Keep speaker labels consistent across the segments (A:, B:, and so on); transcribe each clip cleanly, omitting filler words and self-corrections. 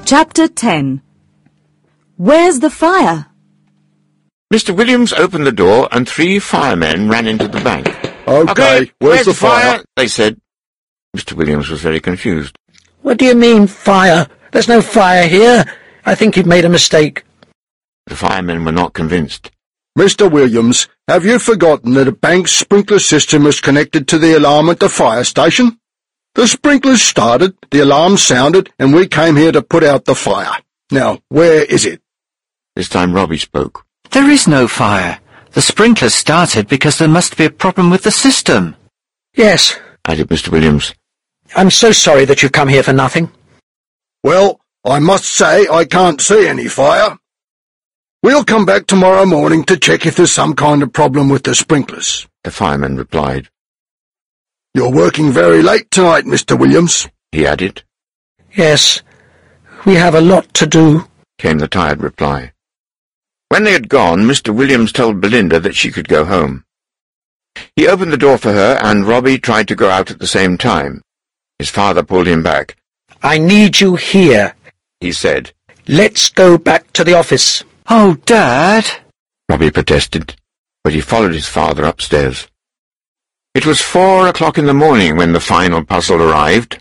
A: Chapter 10. Where's the fire?
B: Mr. Williams opened the door and 3 firemen ran into the bank.
C: Okay, where's the fire?
B: They said. Mr. Williams was very confused.
D: What do you mean, fire? There's no fire here. I think you've made a mistake.
B: The firemen were not convinced.
C: Mr. Williams, have you forgotten that a bank's sprinkler system is connected to the alarm at the fire station? The sprinklers started, the alarm sounded, and we came here to put out the fire. Now, where is it?
B: This time Robbie spoke.
E: There is no fire. The sprinklers started because there must be a problem with the system.
D: Yes.
B: Added Mr. Williams.
D: I'm so sorry that you've come here for nothing.
C: Well, I must say I can't see any fire. We'll come back tomorrow morning to check if there's some kind of problem with the sprinklers.
B: The fireman replied.
C: You're working very late tonight, Mr. Williams,
B: he added.
D: Yes, we have a lot to do,
B: came the tired reply. When they had gone, Mr. Williams told Belinda that she could go home. He opened the door for her, and Robbie tried to go out at the same time. His father pulled him back.
D: I need you here,
B: he said.
D: Let's go back to the office.
E: Oh, Dad!
B: Robbie protested, but he followed his father upstairs. It was 4 o'clock in the morning when the final puzzle arrived.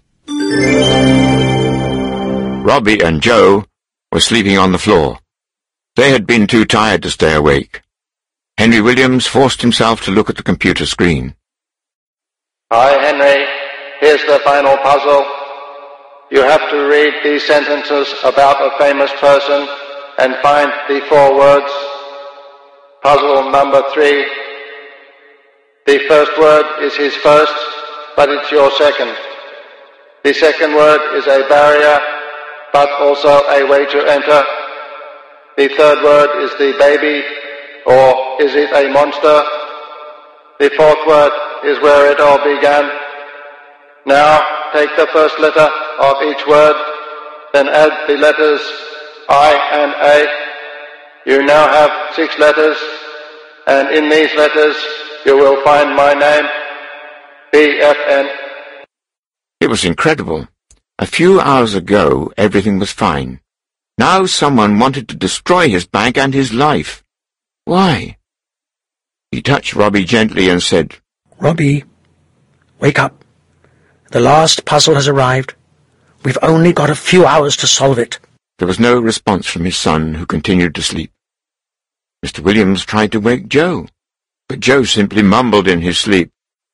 B: Robbie and Joe were sleeping on the floor. They had been too tired to stay awake. Henry Williams forced himself to look at the computer screen.
F: Hi, Henry. Here's the final puzzle. You have to read these sentences about a famous person and find the 4 words. Puzzle number 3. The first word is his first, but it's your second. The second word is a barrier, but also a way to enter. The third word is the baby, or is it a monster? The fourth word is where it all began. Now, take the first letter of each word, then add the letters I and A. You now have 6 letters, and in these letters you will find my name, BFN.
B: It was incredible. A few hours ago, everything was fine. Now someone wanted to destroy his bank and his life. Why? He touched Robbie gently and said,
D: Robbie, wake up. The last puzzle has arrived. We've only got a few hours to solve it.
B: There was no response from his son, who continued to sleep. Mr. Williams tried to wake Joe, but Joe simply mumbled in his sleep.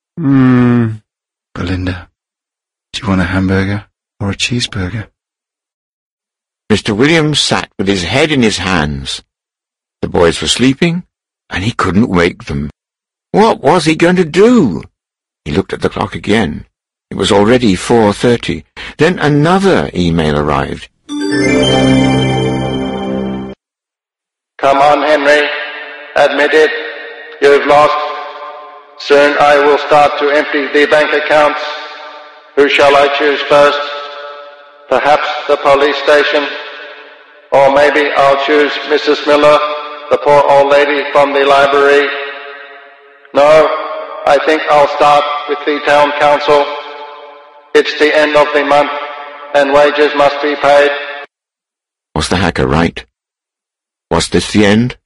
G: Belinda, do you want a hamburger or a cheeseburger?
B: Mr. Williams sat with his head in his hands. The boys were sleeping, and he couldn't wake them. What was he going to do? He looked at the clock again. It was already 4:30. Then another email arrived.
F: Come on, Henry. Admit it. You've lost. Soon I will start to empty the bank accounts. Who shall I choose first? Perhaps the police station? Or maybe I'll choose Mrs. Miller, the poor old lady from the library. No, I think I'll start with the town council. It's the end of the month, and wages must be paid.
B: Was the hacker right? Was this the end?